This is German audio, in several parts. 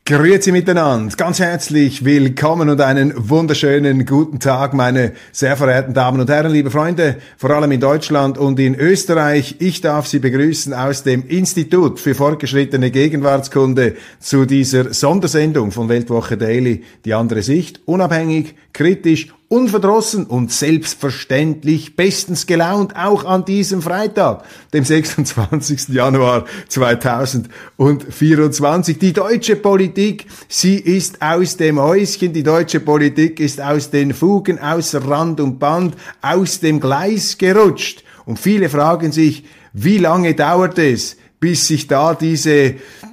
Grüezi miteinander, ganz herzlich willkommen und einen wunderschönen guten Tag, meine sehr verehrten Damen und Herren, liebe Freunde, vor allem in Deutschland und in Österreich. Ich darf Sie begrüßen aus dem Institut für fortgeschrittene Gegenwartskunde zu dieser Sondersendung von Weltwoche Daily, die andere Sicht, unabhängig, kritisch, unverdrossen und selbstverständlich bestens gelaunt, auch an diesem Freitag, dem 26. Januar 2024. Die deutsche Politik, sie ist aus dem Häuschen, die deutsche Politik ist aus den Fugen, außer Rand und Band, aus dem Gleis gerutscht. Und viele fragen sich, wie lange dauert es, bis sich da diese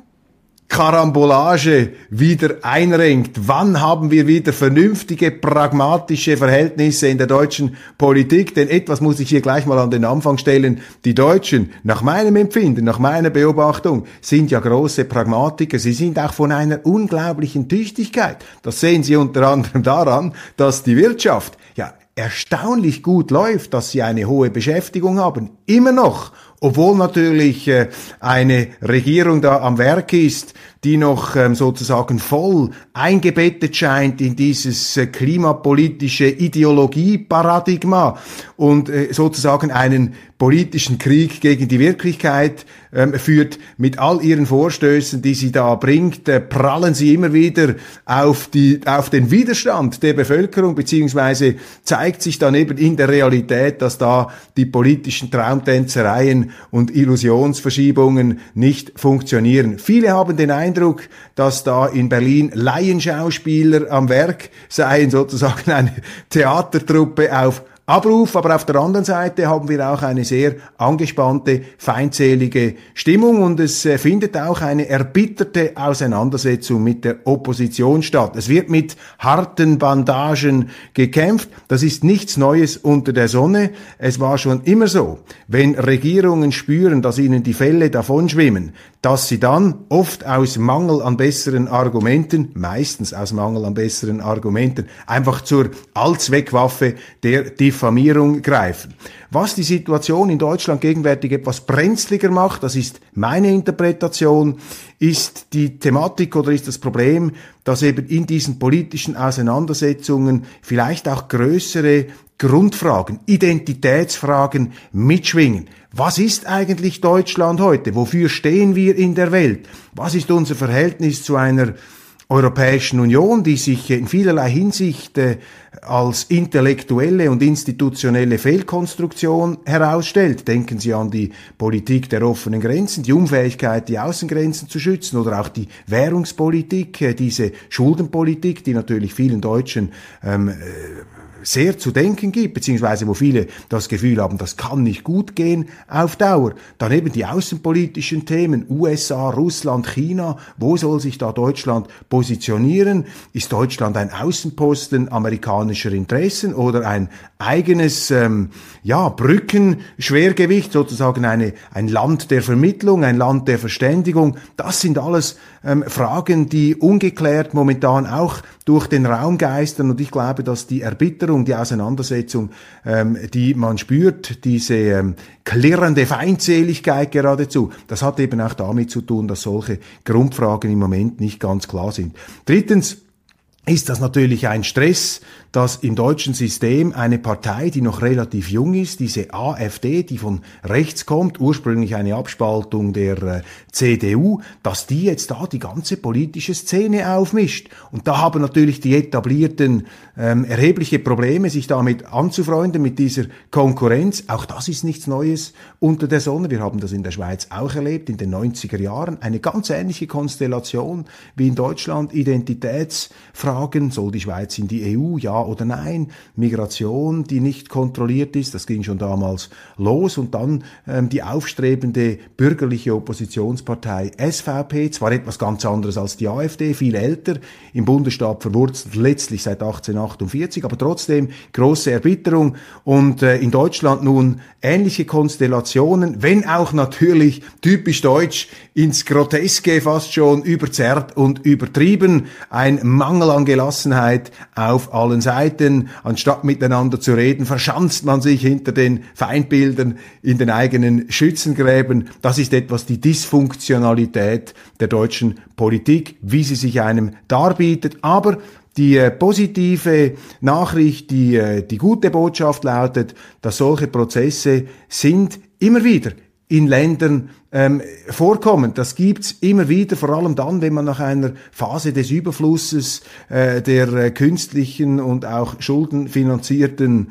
Karambolage wieder einrenkt. Wann haben wir wieder vernünftige, pragmatische Verhältnisse in der deutschen Politik? Denn etwas muss ich hier gleich mal an den Anfang stellen. Die Deutschen, nach meinem Empfinden, nach meiner Beobachtung, sind ja große Pragmatiker. Sie sind auch von einer unglaublichen Tüchtigkeit. Das sehen Sie unter anderem daran, dass die Wirtschaft ja erstaunlich gut läuft, dass sie eine hohe Beschäftigung haben. Immer noch. Obwohl natürlich eine Regierung da am Werk ist, die noch sozusagen voll eingebettet scheint in dieses klimapolitische Ideologieparadigma und sozusagen einen politischen Krieg gegen die Wirklichkeit führt. Mit all ihren Vorstößen, die sie da bringt, prallen sie immer wieder auf den Widerstand der Bevölkerung, beziehungsweise zeigt sich dann eben in der Realität, dass da die politischen Traumtänzereien und Illusionsverschiebungen nicht funktionieren. Viele haben den Eindruck, dass da in Berlin Laienschauspieler am Werk seien, sozusagen eine Theatertruppe auf Abruf, aber auf der anderen Seite haben wir auch eine sehr angespannte, feindselige Stimmung und es findet auch eine erbitterte Auseinandersetzung mit der Opposition statt. Es wird mit harten Bandagen gekämpft. Das ist nichts Neues unter der Sonne. Es war schon immer so, wenn Regierungen spüren, dass ihnen die Fälle davonschwimmen, dass sie dann oft aus Mangel an besseren Argumenten, meistens aus Mangel an besseren Argumenten, einfach zur Allzweckwaffe der Diffamierung greifen. Was die Situation in Deutschland gegenwärtig etwas brenzliger macht, das ist meine Interpretation, ist die Thematik oder ist das Problem, dass eben in diesen politischen Auseinandersetzungen vielleicht auch größere Grundfragen, Identitätsfragen mitschwingen. Was ist eigentlich Deutschland heute? Wofür stehen wir in der Welt? Was ist unser Verhältnis zu einer Europäischen Union, die sich in vielerlei Hinsicht als intellektuelle und institutionelle Fehlkonstruktion herausstellt? Denken Sie an die Politik der offenen Grenzen, die Unfähigkeit, die Außengrenzen zu schützen, oder auch die Währungspolitik, diese Schuldenpolitik, die natürlich vielen Deutschen sehr zu denken gibt, beziehungsweise wo viele das Gefühl haben, das kann nicht gut gehen auf Dauer. Dann eben die außenpolitischen Themen, USA, Russland, China, wo soll sich da Deutschland positionieren? Ist Deutschland ein Außenposten amerikanischer Interessen oder ein eigenes Brückenschwergewicht, sozusagen ein Land der Vermittlung, ein Land der Verständigung? Das sind alles Fragen, die ungeklärt momentan auch durch den Raum geistern, und ich glaube, dass die Erbitterung, die Auseinandersetzung, die man spürt, diese klirrende Feindseligkeit geradezu, das hat eben auch damit zu tun, dass solche Grundfragen im Moment nicht ganz klar sind. Drittens ist das natürlich ein Stress, dass im deutschen System eine Partei, die noch relativ jung ist, diese AfD, die von rechts kommt, ursprünglich eine Abspaltung der CDU, dass die jetzt da die ganze politische Szene aufmischt. Und da haben natürlich die Etablierten erhebliche Probleme, sich damit anzufreunden, mit dieser Konkurrenz. Auch das ist nichts Neues unter der Sonne. Wir haben das in der Schweiz auch erlebt, in den 90er Jahren. Eine ganz ähnliche Konstellation wie in Deutschland. Identitätsfragen, soll die Schweiz in die EU, ja oder nein? Migration, die nicht kontrolliert ist, das ging schon damals los. Und dann die aufstrebende bürgerliche Oppositionspartei SVP, zwar etwas ganz anderes als die AfD, viel älter, im Bundesstaat verwurzelt, letztlich seit 1848, aber trotzdem große Erbitterung. Und in Deutschland nun ähnliche Konstellationen, wenn auch natürlich typisch deutsch, ins Groteske fast schon überzerrt und übertrieben. Ein Mangel an an Gelassenheit auf allen Seiten. Anstatt miteinander zu reden, verschanzt man sich hinter den Feindbildern in den eigenen Schützengräben. Das ist etwas die Dysfunktionalität der deutschen Politik, wie sie sich einem darbietet. Aber die positive Nachricht, die gute Botschaft lautet, dass solche Prozesse sind immer wieder in Ländern vorkommen. Das gibt's immer wieder, vor allem dann, wenn man nach einer Phase des Überflusses der künstlichen und auch schuldenfinanzierten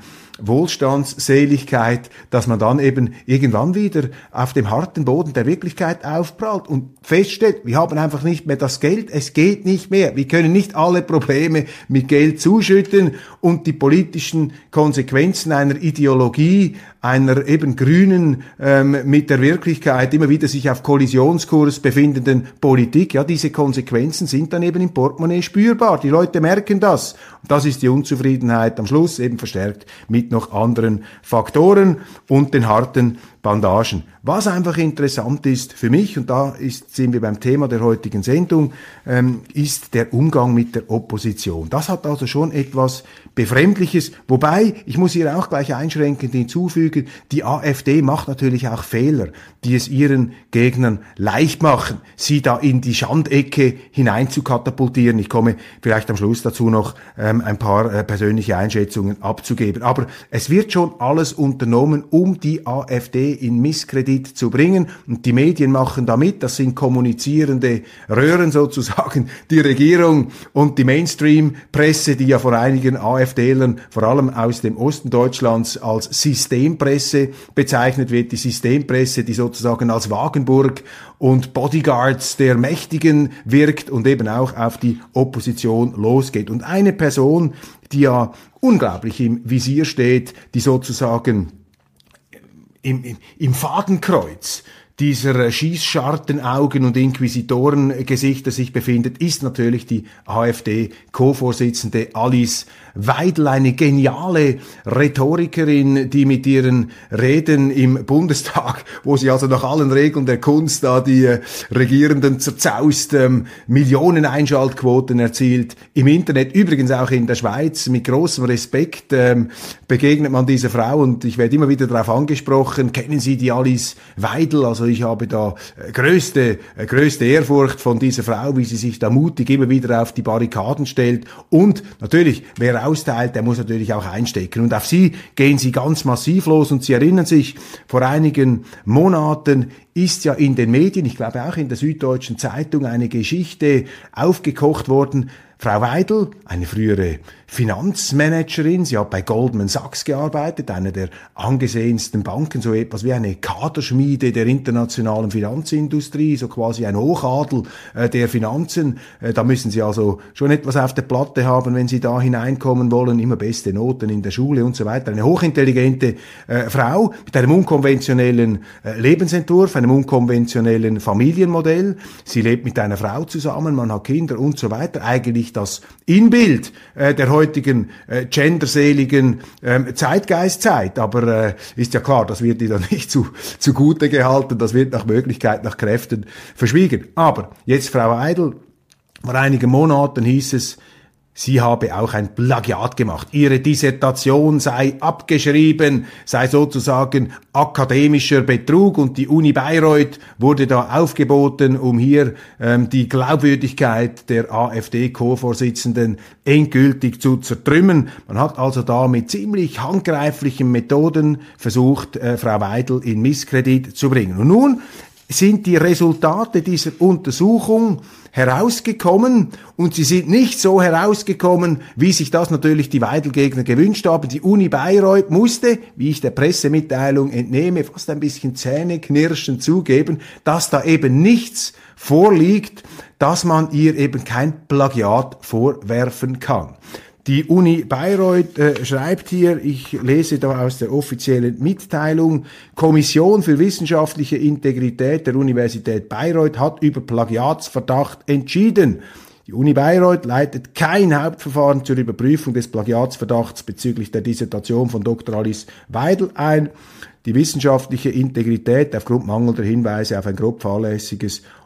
Wohlstandsseligkeit, dass man dann eben irgendwann wieder auf dem harten Boden der Wirklichkeit aufprallt und feststellt, wir haben einfach nicht mehr das Geld, es geht nicht mehr. Wir können nicht alle Probleme mit Geld zuschütten und die politischen Konsequenzen einer Ideologie, einer eben grünen, mit der Wirklichkeit immer wieder sich auf Kollisionskurs befindenden Politik, ja, diese Konsequenzen sind dann eben im Portemonnaie spürbar. Die Leute merken das. Und das ist die Unzufriedenheit am Schluss eben verstärkt mit noch anderen Faktoren und den harten Bandagen. Was einfach interessant ist für mich, und sind wir beim Thema der heutigen Sendung, ist der Umgang mit der Opposition. Das hat also schon etwas Befremdliches, wobei, ich muss hier auch gleich einschränkend hinzufügen, die AfD macht natürlich auch Fehler, die es ihren Gegnern leicht machen, sie da in die Schandecke hinein zu katapultieren. Ich komme vielleicht am Schluss dazu noch ein paar persönliche Einschätzungen abzugeben. Aber es wird schon alles unternommen, um die AfD in Misskredit zu bringen. Und die Medien machen damit, das sind kommunizierende Röhren sozusagen, die Regierung und die Mainstream-Presse, die ja von einigen AfDlern, vor allem aus dem Osten Deutschlands, als Systempresse bezeichnet wird. Die Systempresse, die sozusagen als Wagenburg und Bodyguards der Mächtigen wirkt und eben auch auf die Opposition losgeht. Und eine Person, die ja unglaublich im Visier steht, die sozusagen im Fadenkreuz dieser Schießschartenaugen und Inquisitorengesichter sich befindet, ist natürlich die AfD-Co-Vorsitzende Alice Weidel, eine geniale Rhetorikerin, die mit ihren Reden im Bundestag, wo sie also nach allen Regeln der Kunst da die Regierenden zerzaust, Millionen Einschaltquoten erzielt, im Internet, übrigens auch in der Schweiz, mit großem Respekt begegnet man dieser Frau und ich werde immer wieder darauf angesprochen, kennen Sie die Alice Weidel? Also ich habe da größte Ehrfurcht von dieser Frau, wie sie sich da mutig immer wieder auf die Barrikaden stellt und natürlich, wer austeilt, der muss natürlich auch einstecken. Und auf sie gehen sie ganz massiv los. Und Sie erinnern sich, vor einigen Monaten ist ja in den Medien, ich glaube auch in der Süddeutschen Zeitung, eine Geschichte aufgekocht worden. Frau Weidel, eine frühere Finanzmanagerin, sie hat bei Goldman Sachs gearbeitet, einer der angesehensten Banken, so etwas wie eine Kaderschmiede der internationalen Finanzindustrie, so quasi ein Hochadel der Finanzen. Da müssen Sie also schon etwas auf der Platte haben, wenn Sie da hineinkommen wollen, immer beste Noten in der Schule und so weiter. Eine hochintelligente Frau mit einem unkonventionellen Lebensentwurf, einem unkonventionellen Familienmodell. Sie lebt mit einer Frau zusammen, man hat Kinder und so weiter. Eigentlich das Inbild der heutigen genderseligen Zeitgeistzeit. Aber ist ja klar, das wird ihr dann nicht zugute gehalten, das wird nach Möglichkeit, nach Kräften verschwiegen. Aber jetzt Frau Weidel, vor einigen Monaten hieß es, sie habe auch ein Plagiat gemacht. Ihre Dissertation sei abgeschrieben, sei sozusagen akademischer Betrug und die Uni Bayreuth wurde da aufgeboten, um hier die Glaubwürdigkeit der AfD-Co-Vorsitzenden endgültig zu zertrümmern. Man hat also da mit ziemlich handgreiflichen Methoden versucht, Frau Weidel in Misskredit zu bringen. Und nun sind die Resultate dieser Untersuchung herausgekommen und sie sind nicht so herausgekommen, wie sich das natürlich die Weidel-Gegner gewünscht haben. Die Uni Bayreuth musste, wie ich der Pressemitteilung entnehme, fast ein bisschen zähneknirschend zugeben, dass da eben nichts vorliegt, dass man ihr eben kein Plagiat vorwerfen kann. Die Uni Bayreuth schreibt hier, ich lese da aus der offiziellen Mitteilung, Kommission für wissenschaftliche Integrität der Universität Bayreuth hat über Plagiatsverdacht entschieden. Die Uni Bayreuth leitet kein Hauptverfahren zur Überprüfung des Plagiatsverdachts bezüglich der Dissertation von Dr. Alice Weidel ein. Die wissenschaftliche Integrität aufgrund mangelnder Hinweise auf ein grob fahrlässiges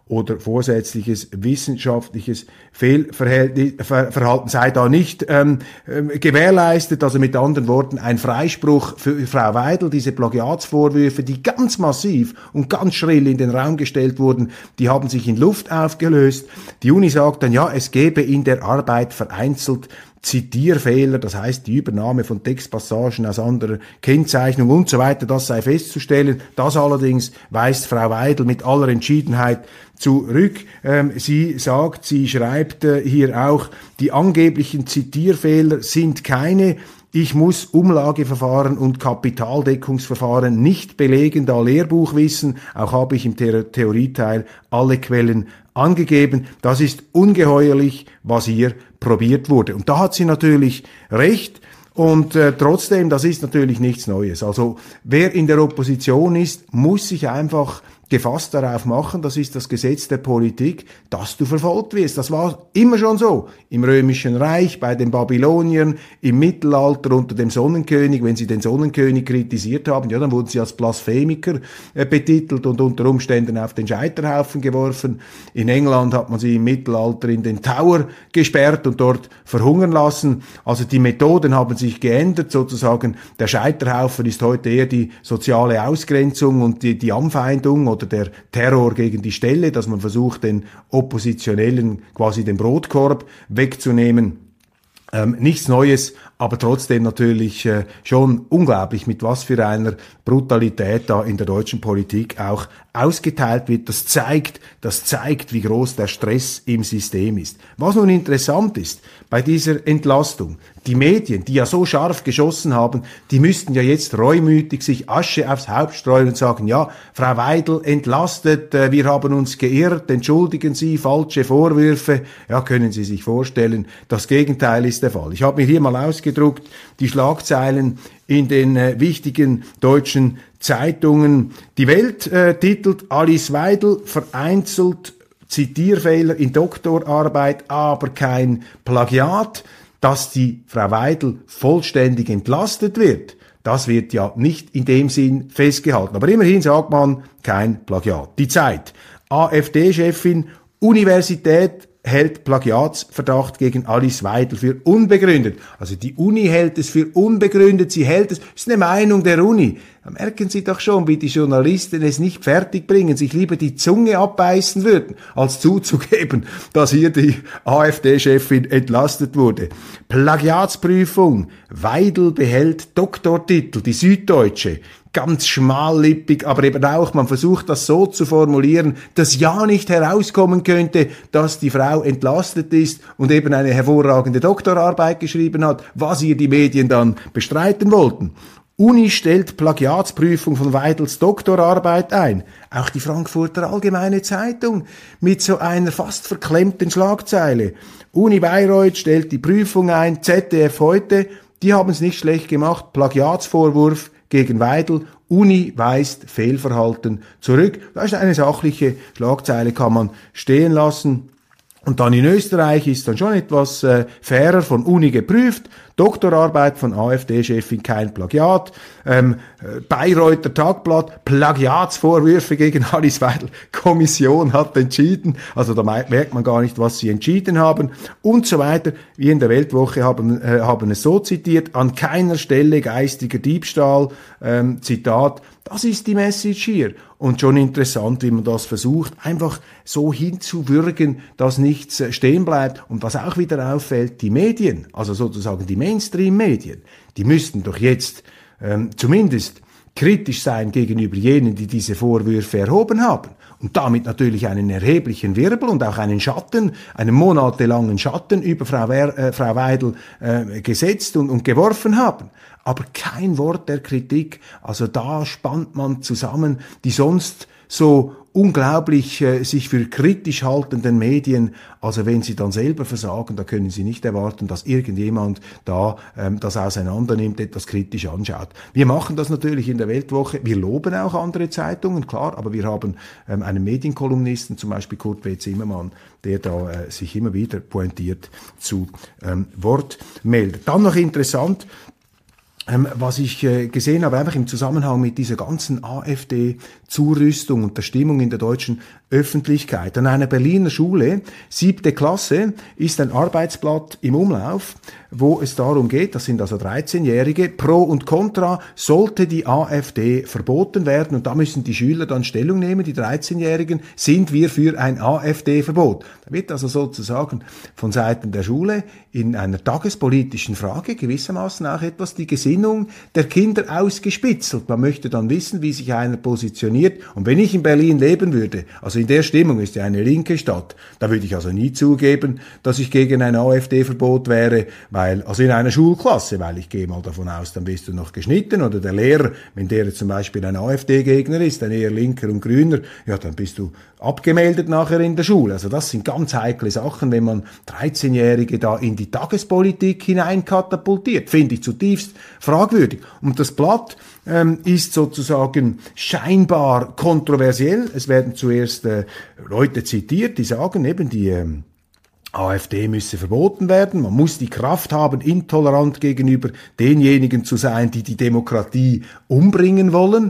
oder vorsätzliches wissenschaftliches Fehlverhalten sei da nicht gewährleistet. Also mit anderen Worten, ein Freispruch für Frau Weidel. Diese Plagiatsvorwürfe, die ganz massiv und ganz schrill in den Raum gestellt wurden, die haben sich in Luft aufgelöst. Die Uni sagt dann, ja, es gebe in der Arbeit vereinzelt Zitierfehler, das heißt die Übernahme von Textpassagen aus anderer Kennzeichnung und so weiter, das sei festzustellen. Das allerdings weist Frau Weidel mit aller Entschiedenheit zurück. Sie schreibt hier auch, die angeblichen Zitierfehler sind keine. Ich muss Umlageverfahren und Kapitaldeckungsverfahren nicht belegen, da Lehrbuchwissen, auch habe ich im Theorieteil alle Quellen angegeben. Das ist ungeheuerlich, was hier probiert wurde. Und da hat sie natürlich recht. Und trotzdem, das ist natürlich nichts Neues. Also wer in der Opposition ist, muss sich einfach gefasst darauf machen, das ist das Gesetz der Politik, dass du verfolgt wirst. Das war immer schon so. Im Römischen Reich, bei den Babyloniern, im Mittelalter unter dem Sonnenkönig. Wenn sie den Sonnenkönig kritisiert haben, ja, dann wurden sie als Blasphemiker betitelt und unter Umständen auf den Scheiterhaufen geworfen. In England hat man sie im Mittelalter in den Tower gesperrt und dort verhungern lassen. Also die Methoden haben sich geändert, sozusagen. Der Scheiterhaufen ist heute eher die soziale Ausgrenzung und die Anfeindung oder der Terror gegen die Stelle, dass man versucht, den Oppositionellen quasi den Brotkorb wegzunehmen. Nichts Neues, aber trotzdem natürlich schon unglaublich, mit was für einer Brutalität da in der deutschen Politik auch ausgeteilt wird. Das zeigt, wie groß der Stress im System ist. Was nun interessant ist bei dieser Entlastung, die Medien, die ja so scharf geschossen haben, die müssten ja jetzt reumütig sich Asche aufs Haupt streuen und sagen, ja, Frau Weidel entlastet, wir haben uns geirrt, entschuldigen Sie, falsche Vorwürfe. Ja, können Sie sich vorstellen, das Gegenteil ist der Fall. Ich habe mir hier mal ausgedruckt, die Schlagzeilen in den wichtigen deutschen Zeitungen. Die Welt titelt Alice Weidel vereinzelt Zitierfehler in Doktorarbeit, aber kein Plagiat. Dass die Frau Weidel vollständig entlastet wird, das wird ja nicht in dem Sinn festgehalten. Aber immerhin sagt man, kein Plagiat. Die Zeit. AfD-Chefin, Universität hält Plagiatsverdacht gegen Alice Weidel für unbegründet. Also die Uni hält es für unbegründet, sie hält es, das ist eine Meinung der Uni. Da merken Sie doch schon, wie die Journalisten es nicht fertigbringen, sich lieber die Zunge abbeißen würden, als zuzugeben, dass hier die AfD-Chefin entlastet wurde. Plagiatsprüfung, Weidel behält Doktortitel, die Süddeutsche. Ganz schmallippig, aber eben auch, man versucht das so zu formulieren, dass ja nicht herauskommen könnte, dass die Frau entlastet ist und eben eine hervorragende Doktorarbeit geschrieben hat, was ihr die Medien dann bestreiten wollten. Uni stellt Plagiatsprüfung von Weidels Doktorarbeit ein. Auch die Frankfurter Allgemeine Zeitung mit so einer fast verklemmten Schlagzeile. Uni Bayreuth stellt die Prüfung ein, ZDF heute, die haben es nicht schlecht gemacht, Plagiatsvorwurf gegen Weidel, Uni weist Fehlverhalten zurück. Das ist eine sachliche Schlagzeile, kann man stehen lassen. Und dann in Österreich ist dann schon etwas fairer, von Uni geprüft. Doktorarbeit von AfD-Chefin, kein Plagiat. Bayreuther Tagblatt, Plagiatsvorwürfe gegen Alice Weidel. Kommission hat entschieden. Also da merkt man gar nicht, was sie entschieden haben. Und so weiter. Wir in der Weltwoche haben es so zitiert. An keiner Stelle geistiger Diebstahl. Zitat. Das ist die Message hier. Und schon interessant, wie man das versucht, einfach so hinzuwürgen, dass nichts stehen bleibt. Und was auch wieder auffällt, die Medien, also sozusagen die Mainstream-Medien, die müssten doch jetzt zumindest kritisch sein gegenüber jenen, die diese Vorwürfe erhoben haben. Und damit natürlich einen erheblichen Wirbel und auch einen Schatten, einen monatelangen Schatten über Frau Weidel gesetzt und geworfen haben. Aber kein Wort der Kritik. Also da spannt man zusammen die sonst so unglaublich sich für kritisch haltenden Medien. Also wenn sie dann selber versagen, da können sie nicht erwarten, dass irgendjemand da das auseinander-nimmt, etwas kritisch anschaut. Wir machen das natürlich in der Weltwoche. Wir loben auch andere Zeitungen, klar, aber wir haben einen Medienkolumnisten, zum Beispiel Kurt W. Zimmermann, der da sich immer wieder pointiert zu Wort meldet. Dann noch interessant, was ich gesehen habe, einfach im Zusammenhang mit dieser ganzen AfD-Zurüstung und der Stimmung in der deutschen Öffentlichkeit. An einer Berliner Schule, 7. Klasse, ist ein Arbeitsblatt im Umlauf, wo es darum geht, das sind also 13-Jährige, Pro und Contra, sollte die AfD verboten werden, und da müssen die Schüler dann Stellung nehmen, die 13-Jährigen, sind wir für ein AfD-Verbot. Da wird also sozusagen von Seiten der Schule in einer tagespolitischen Frage gewissermaßen auch etwas die Gesinnung der Kinder ausgespitzelt. Man möchte dann wissen, wie sich einer positioniert, und wenn ich in Berlin leben würde, also in der Stimmung, ist ja eine linke Stadt, da würde ich also nie zugeben, dass ich gegen ein AfD-Verbot wäre, also in einer Schulklasse, weil ich gehe mal davon aus, dann bist du noch geschnitten, oder der Lehrer, wenn der zum Beispiel ein AfD-Gegner ist, ein eher linker und grüner, ja, dann bist du abgemeldet nachher in der Schule. Also das sind ganz heikle Sachen, wenn man 13-Jährige da in die Tagespolitik hineinkatapultiert, finde ich zutiefst fragwürdig. Und das Blatt ist sozusagen scheinbar kontroversiell. Es werden zuerst Leute zitiert, die sagen eben, die AfD müsse verboten werden. Man muss die Kraft haben, intolerant gegenüber denjenigen zu sein, die die Demokratie umbringen wollen.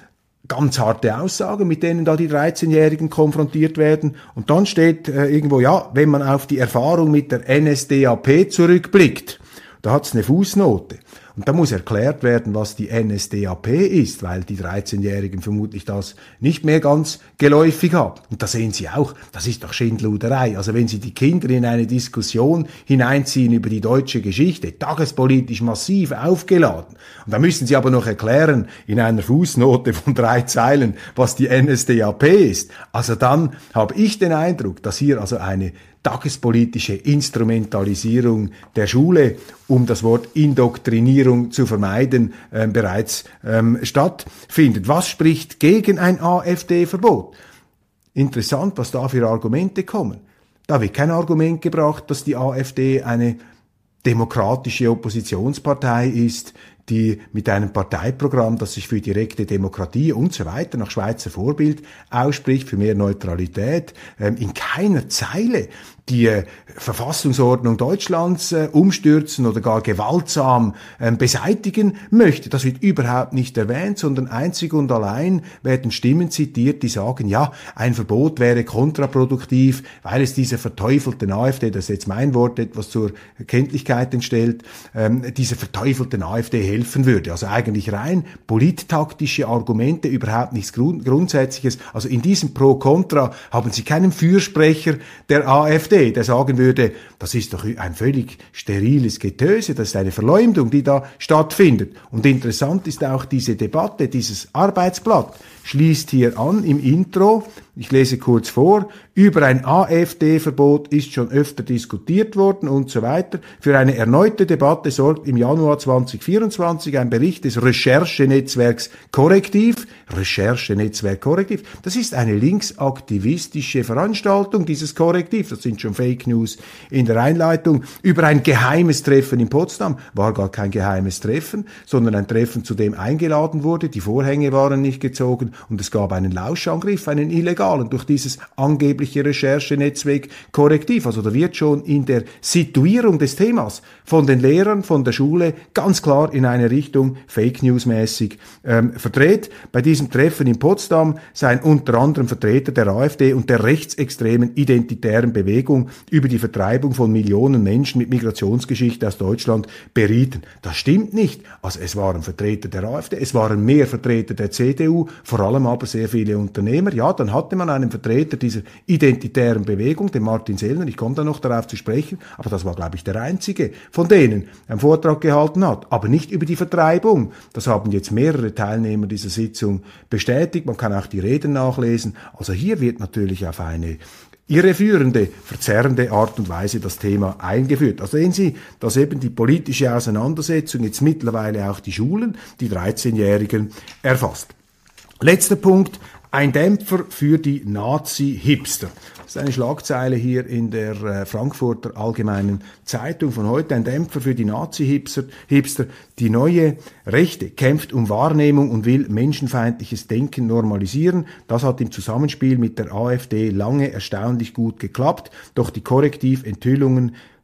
Ganz harte Aussagen, mit denen da die 13-Jährigen konfrontiert werden. Und dann steht irgendwo, ja, wenn man auf die Erfahrung mit der NSDAP zurückblickt, da hat's eine Fußnote. Und da muss erklärt werden, was die NSDAP ist, weil die 13-Jährigen vermutlich das nicht mehr ganz geläufig haben. Und da sehen Sie auch, das ist doch Schindluderei. Also wenn Sie die Kinder in eine Diskussion hineinziehen über die deutsche Geschichte, tagespolitisch massiv aufgeladen, und da müssen Sie aber noch erklären, in einer Fußnote von 3 Zeilen, was die NSDAP ist, also dann habe ich den Eindruck, dass hier also eine tagespolitische Instrumentalisierung der Schule, um das Wort Indoktrinierung zu vermeiden, bereits stattfindet. Was spricht gegen ein AfD-Verbot? Interessant, was da für Argumente kommen. Da wird kein Argument gebracht, dass die AfD eine demokratische Oppositionspartei ist, die mit einem Parteiprogramm, das sich für direkte Demokratie und so weiter nach Schweizer Vorbild ausspricht, für mehr Neutralität, in keiner Zeile die Verfassungsordnung Deutschlands umstürzen oder gar gewaltsam beseitigen möchte. Das wird überhaupt nicht erwähnt, sondern einzig und allein werden Stimmen zitiert, die sagen, ja, ein Verbot wäre kontraproduktiv, weil es dieser verteufelten AfD, das ist jetzt mein Wort, etwas zur Kenntlichkeit entstellt, dieser verteufelten AfD helfen würde. Also eigentlich rein polittaktische Argumente, überhaupt nichts Grundsätzliches. Also in diesem Pro-Contra haben Sie keinen Fürsprecher der AfD, der sagen würde, das ist doch ein völlig steriles Getöse, das ist eine Verleumdung, die da stattfindet. Und interessant ist auch diese Debatte, dieses Arbeitsblatt schließt hier an im Intro, ich lese kurz vor, über ein AfD-Verbot ist schon öfter diskutiert worden und so weiter. Für eine erneute Debatte sorgt im Januar 2024 ein Bericht des Recherchenetzwerks Korrektiv. Recherchenetzwerk Korrektiv, das ist eine linksaktivistische Veranstaltung, dieses Korrektiv, das sind schon Fake News in der Einleitung, über ein geheimes Treffen in Potsdam. War gar kein geheimes Treffen, sondern ein Treffen, zu dem eingeladen wurde, die Vorhänge waren nicht gezogen und es gab einen Lauschangriff, einen illegalen, durch dieses angebliche Recherchenetzwerk Korrektiv. Also da wird schon in der Situierung des Themas von den Lehrern, von der Schule ganz klar in eine Richtung Fake News-mäßig verdreht. Bei diesem Treffen in Potsdam seien unter anderem Vertreter der AfD und der rechtsextremen identitären Bewegung über die Vertreibung von Millionen Menschen mit Migrationsgeschichte aus Deutschland berieten. Das stimmt nicht. Also es waren Vertreter der AfD, es waren mehr Vertreter der CDU, vor allem aber sehr viele Unternehmer. Ja, dann hatte man einen Vertreter dieser identitären Bewegung, den Martin Sellner, ich komme da noch darauf zu sprechen, aber das war, glaube ich, der einzige von denen, einen Vortrag gehalten hat, aber nicht über die Vertreibung. Das haben jetzt mehrere Teilnehmer dieser Sitzung bestätigt, man kann auch die Reden nachlesen. Also hier wird natürlich auf eine irreführende, verzerrende Art und Weise das Thema eingeführt. Also sehen Sie, dass eben die politische Auseinandersetzung jetzt mittlerweile auch die Schulen, die 13-Jährigen erfasst. Letzter Punkt, ein Dämpfer für die Nazi-Hipster. Das ist eine Schlagzeile hier in der Frankfurter Allgemeinen Zeitung von heute. Ein Dämpfer für die Nazi-Hipster. Die neue Rechte kämpft um Wahrnehmung und will menschenfeindliches Denken normalisieren. Das hat im Zusammenspiel mit der AfD lange erstaunlich gut geklappt. Doch die Korrektiventhüllungen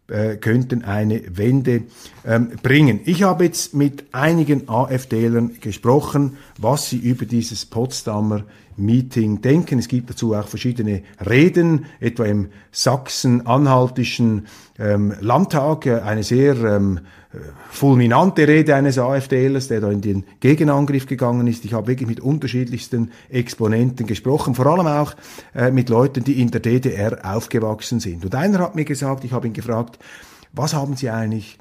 könnten eine Wende bringen. Ich habe jetzt mit einigen AfDlern gesprochen, was sie über dieses Potsdamer Meeting denken. Es gibt dazu auch verschiedene Reden, etwa im sachsen-anhaltischen Landtag, eine sehr fulminante Rede eines AfDlers, der da in den Gegenangriff gegangen ist. Ich habe wirklich mit unterschiedlichsten Exponenten gesprochen, vor allem auch mit Leuten, die in der DDR aufgewachsen sind. Und einer hat mir gesagt, ich habe ihn gefragt, was haben Sie eigentlich,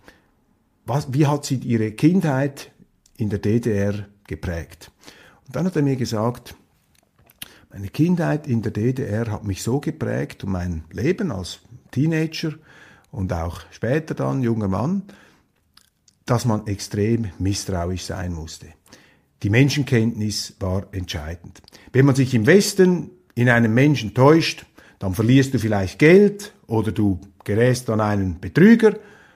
wie hat Sie Ihre Kindheit in der DDR geprägt? Und dann hat er mir gesagt, meine Kindheit in der DDR hat mich so geprägt und mein Leben als Teenager und auch später dann junger Mann, dass man extrem misstrauisch sein musste. Die Menschenkenntnis war entscheidend. Wenn man sich im Westen in einem Menschen täuscht, dann verlierst du vielleicht Geld oder du gerätst an einen Betrüger,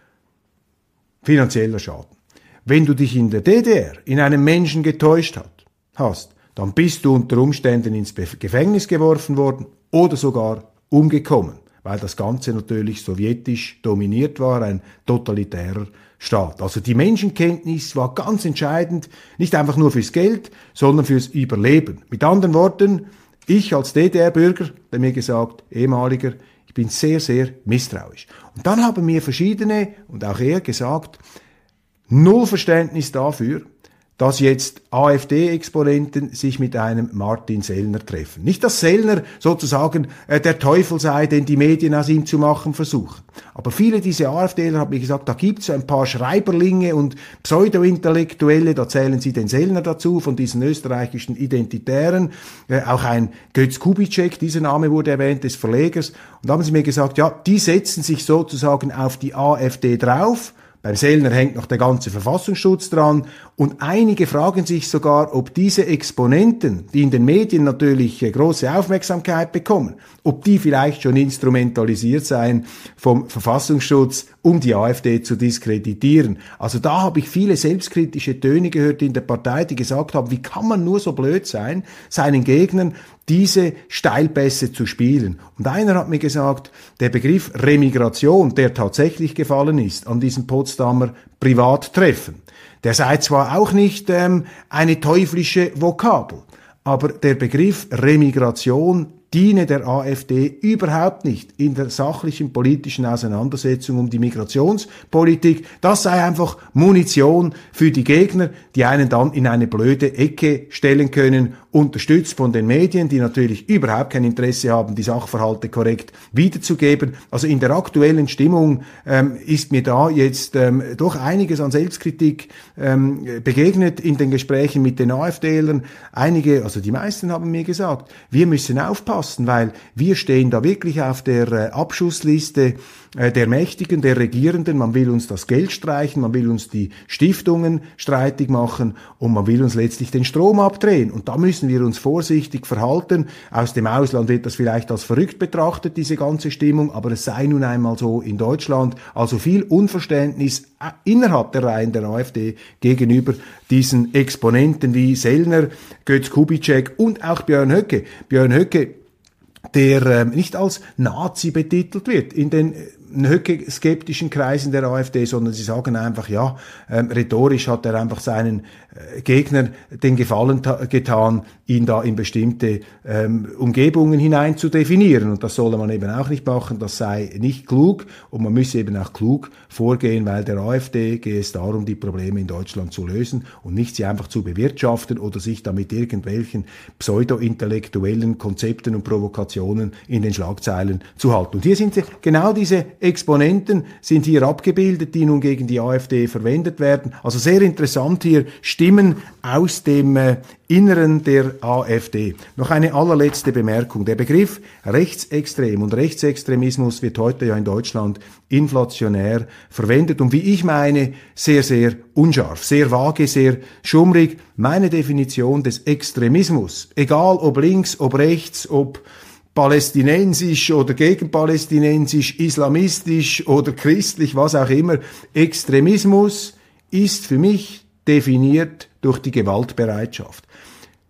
finanzieller Schaden. Wenn du dich in der DDR in einem Menschen getäuscht hast, dann bist du unter Umständen ins Gefängnis geworfen worden oder sogar umgekommen, weil das Ganze natürlich sowjetisch dominiert war, ein totalitärer Staat. Also die Menschenkenntnis war ganz entscheidend, nicht einfach nur fürs Geld, sondern fürs Überleben. Mit anderen Worten, ich als DDR-Bürger, der mir gesagt, ehemaliger, ich bin sehr, sehr misstrauisch. Und dann haben mir verschiedene, und auch er gesagt, null Verständnis dafür, dass jetzt AfD-Exponenten sich mit einem Martin Sellner treffen. Nicht, dass Sellner sozusagen der Teufel sei, den die Medien aus ihm zu machen versuchen. Aber viele dieser AfDler haben mir gesagt, da gibt es ein paar Schreiberlinge und Pseudo-Intellektuelle, da zählen sie den Sellner dazu, von diesen österreichischen Identitären, auch ein Götz Kubitschek, dieser Name wurde erwähnt, des Verlegers. Und da haben sie mir gesagt, ja, die setzen sich sozusagen auf die AfD drauf. Beim Sellner hängt noch der ganze Verfassungsschutz dran und einige fragen sich sogar, ob diese Exponenten, die in den Medien natürlich große Aufmerksamkeit bekommen, ob die vielleicht schon instrumentalisiert seien vom Verfassungsschutz, um die AfD zu diskreditieren. Also da habe ich viele selbstkritische Töne gehört in der Partei, die gesagt haben, wie kann man nur so blöd sein, seinen Gegnern diese Steilpässe zu spielen. Und einer hat mir gesagt, der Begriff Remigration, der tatsächlich gefallen ist an diesem Potsdamer Privattreffen, der sei zwar auch nicht eine teuflische Vokabel, aber der Begriff Remigration diene der AfD überhaupt nicht in der sachlichen politischen Auseinandersetzung um die Migrationspolitik. Das sei einfach Munition für die Gegner, die einen dann in eine blöde Ecke stellen können, unterstützt von den Medien, die natürlich überhaupt kein Interesse haben, die Sachverhalte korrekt wiederzugeben. Also in der aktuellen Stimmung ist mir da jetzt doch einiges an Selbstkritik begegnet in den Gesprächen mit den AfDlern. Einige, also die meisten haben mir gesagt, wir müssen aufpassen, weil wir stehen da wirklich auf der Abschussliste der Mächtigen, der Regierenden. Man will uns das Geld streichen, man will uns die Stiftungen streitig machen und man will uns letztlich den Strom abdrehen. Und da müssen wir uns vorsichtig verhalten. Aus dem Ausland wird das vielleicht als verrückt betrachtet, diese ganze Stimmung, aber es sei nun einmal so in Deutschland. Also viel Unverständnis innerhalb der Reihen der AfD gegenüber diesen Exponenten wie Sellner, Götz Kubitschek und auch Björn Höcke. Björn Höcke, der nicht als Nazi betitelt wird in den Höcke-skeptischen Kreisen der AfD, sondern sie sagen einfach, ja, rhetorisch hat er einfach seinen Gegner den Gefallen getan, ihn da in bestimmte Umgebungen hinein zu definieren. Und das solle man eben auch nicht machen, das sei nicht klug und man müsse eben auch klug vorgehen, weil der AfD gehe es darum, die Probleme in Deutschland zu lösen und nicht sie einfach zu bewirtschaften oder sich da mit irgendwelchen pseudo-intellektuellen Konzepten und Provokationen in den Schlagzeilen zu halten. Und hier sind sie, genau diese Exponenten sind hier abgebildet, die nun gegen die AfD verwendet werden. Also sehr interessant hier, Stimmen aus dem Inneren der AfD. Noch eine allerletzte Bemerkung. Der Begriff Rechtsextrem und Rechtsextremismus wird heute ja in Deutschland inflationär verwendet und wie ich meine, sehr, sehr unscharf, sehr vage, sehr schummrig. Meine Definition des Extremismus, egal ob links, ob rechts, ob palästinensisch oder gegenpalästinensisch, islamistisch oder christlich, was auch immer. Extremismus ist für mich definiert durch die Gewaltbereitschaft.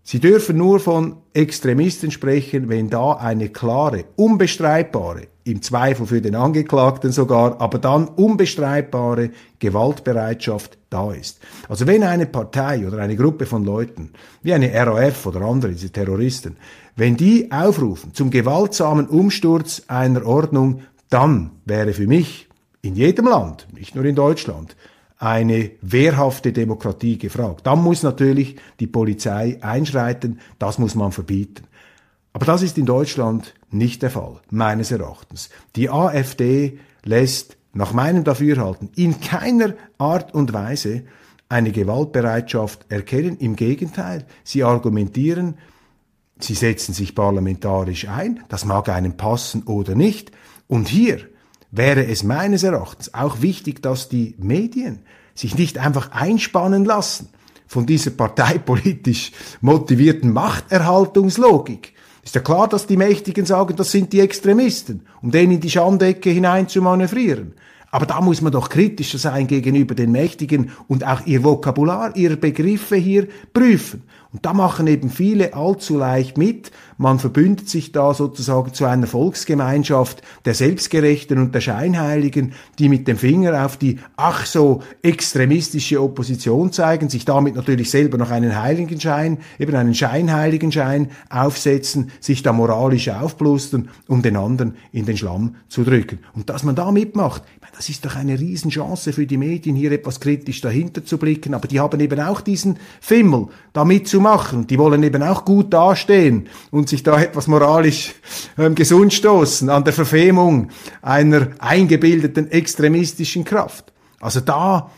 Sie dürfen nur von Extremisten sprechen, wenn da eine klare, unbestreitbare, im Zweifel für den Angeklagten sogar, aber dann unbestreitbare Gewaltbereitschaft da ist. Also wenn eine Partei oder eine Gruppe von Leuten, wie eine RAF oder andere, diese Terroristen, wenn die aufrufen zum gewaltsamen Umsturz einer Ordnung, dann wäre für mich in jedem Land, nicht nur in Deutschland, eine wehrhafte Demokratie gefragt. Dann muss natürlich die Polizei einschreiten, das muss man verbieten. Aber das ist in Deutschland nicht der Fall, meines Erachtens. Die AfD lässt nach meinem Dafürhalten in keiner Art und Weise eine Gewaltbereitschaft erkennen. Im Gegenteil, sie argumentieren, sie setzen sich parlamentarisch ein, das mag einem passen oder nicht. Und hier wäre es meines Erachtens auch wichtig, dass die Medien sich nicht einfach einspannen lassen von dieser parteipolitisch motivierten Machterhaltungslogik. Ist ja klar, dass die Mächtigen sagen, das sind die Extremisten, um denen in die Schandecke hinein zu manövrieren. Aber da muss man doch kritischer sein gegenüber den Mächtigen und auch ihr Vokabular, ihre Begriffe hier prüfen. Und da machen eben viele allzu leicht mit. Man verbündet sich da sozusagen zu einer Volksgemeinschaft der Selbstgerechten und der Scheinheiligen, die mit dem Finger auf die ach so extremistische Opposition zeigen, sich damit natürlich selber noch einen Heiligenschein, eben einen Scheinheiligenschein aufsetzen, sich da moralisch aufplustern, um den anderen in den Schlamm zu drücken. Und dass man da mitmacht, das ist doch eine Riesenchance für die Medien, hier etwas kritisch dahinter zu blicken. Aber die haben eben auch diesen Fimmel, da mitzumachen. Die wollen eben auch gut dastehen und sich da etwas moralisch gesund stoßen an der Verfemung einer eingebildeten extremistischen Kraft. Also da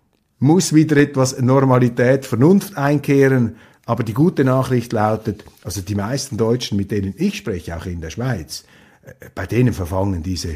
muss wieder etwas Normalität, Vernunft einkehren. Aber die gute Nachricht lautet, also die meisten Deutschen, mit denen ich spreche, auch in der Schweiz, bei denen verfangen diese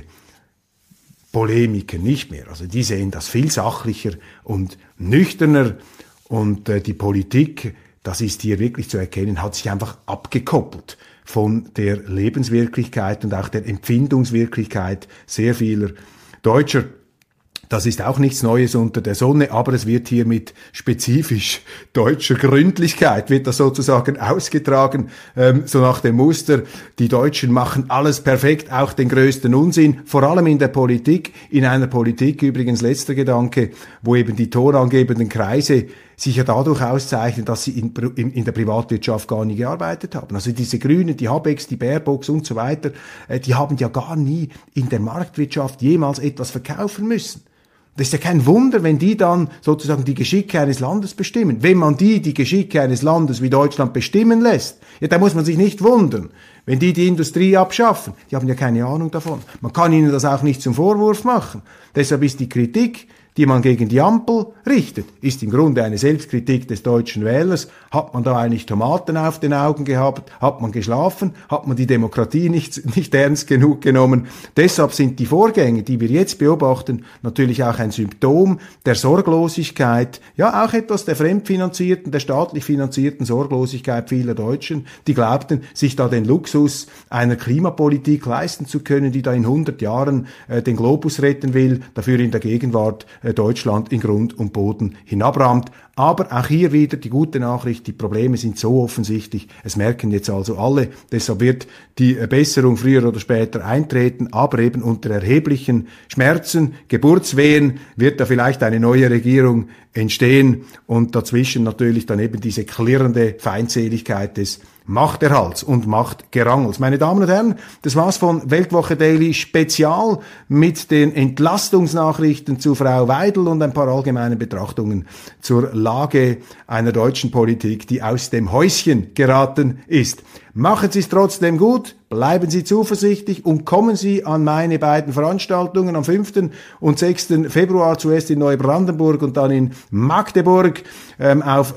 Polemiken nicht mehr. Also die sehen das viel sachlicher und nüchterner und die Politik, das ist hier wirklich zu erkennen, hat sich einfach abgekoppelt von der Lebenswirklichkeit und auch der Empfindungswirklichkeit sehr vieler Deutscher. Das ist auch nichts Neues unter der Sonne, aber es wird hier mit spezifisch deutscher Gründlichkeit, wird das sozusagen ausgetragen, so nach dem Muster, die Deutschen machen alles perfekt, auch den größten Unsinn, vor allem in der Politik, in einer Politik übrigens, letzter Gedanke, wo eben die tonangebenden Kreise sich ja dadurch auszeichnen, dass sie in der Privatwirtschaft gar nie gearbeitet haben. Also diese Grünen, die Habecks, die Baerbocks und so weiter, die haben ja gar nie in der Marktwirtschaft jemals etwas verkaufen müssen. Das ist ja kein Wunder, wenn die dann sozusagen die Geschicke eines Landes bestimmen. Wenn man die Geschicke eines Landes wie Deutschland bestimmen lässt, ja, da muss man sich nicht wundern, wenn die Industrie abschaffen. Die haben ja keine Ahnung davon. Man kann ihnen das auch nicht zum Vorwurf machen. Deshalb ist die Kritik, die man gegen die Ampel richtet, ist im Grunde eine Selbstkritik des deutschen Wählers. Hat man da eigentlich Tomaten auf den Augen gehabt? Hat man geschlafen? Hat man die Demokratie nicht ernst genug genommen? Deshalb sind die Vorgänge, die wir jetzt beobachten, natürlich auch ein Symptom der Sorglosigkeit, ja auch etwas der fremdfinanzierten, der staatlich finanzierten Sorglosigkeit vieler Deutschen, die glaubten, sich da den Luxus einer Klimapolitik leisten zu können, die da in 100 Jahren den Globus retten will, dafür in der Gegenwart Deutschland in Grund und Boden hinabrahmt. Aber auch hier wieder die gute Nachricht, die Probleme sind so offensichtlich, es merken jetzt also alle, deshalb wird die Besserung früher oder später eintreten, aber eben unter erheblichen Schmerzen, Geburtswehen wird da vielleicht eine neue Regierung entstehen und dazwischen natürlich dann eben diese klirrende Feindseligkeit des Machterhalts und Machtgerangels. Meine Damen und Herren, das war's von Weltwoche Daily Spezial mit den Entlastungsnachrichten zu Frau Weidel und ein paar allgemeinen Betrachtungen zur Lage einer deutschen Politik, die aus dem Häuschen geraten ist. Machen Sie es trotzdem gut, bleiben Sie zuversichtlich und kommen Sie an meine beiden Veranstaltungen am 5. und 6. Februar, zuerst in Neubrandenburg und dann in Magdeburg. Auf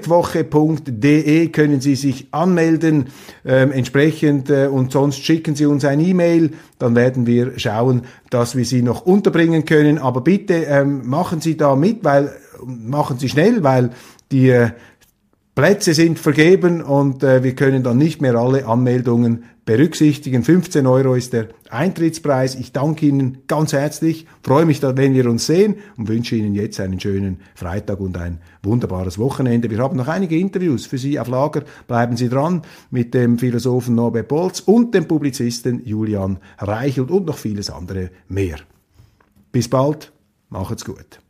weltwoche.de können Sie sich anmelden entsprechend und sonst schicken Sie uns ein E-Mail, dann werden wir schauen, dass wir Sie noch unterbringen können. Aber bitte machen Sie da mit, machen Sie schnell, weil die Plätze sind vergeben und wir können dann nicht mehr alle Anmeldungen berücksichtigen. 15 Euro ist der Eintrittspreis. Ich danke Ihnen ganz herzlich, freue mich, wenn wir uns sehen und wünsche Ihnen jetzt einen schönen Freitag und ein wunderbares Wochenende. Wir haben noch einige Interviews für Sie auf Lager. Bleiben Sie dran mit dem Philosophen Norbert Bolz und dem Publizisten Julian Reichelt und noch vieles andere mehr. Bis bald, macht's gut.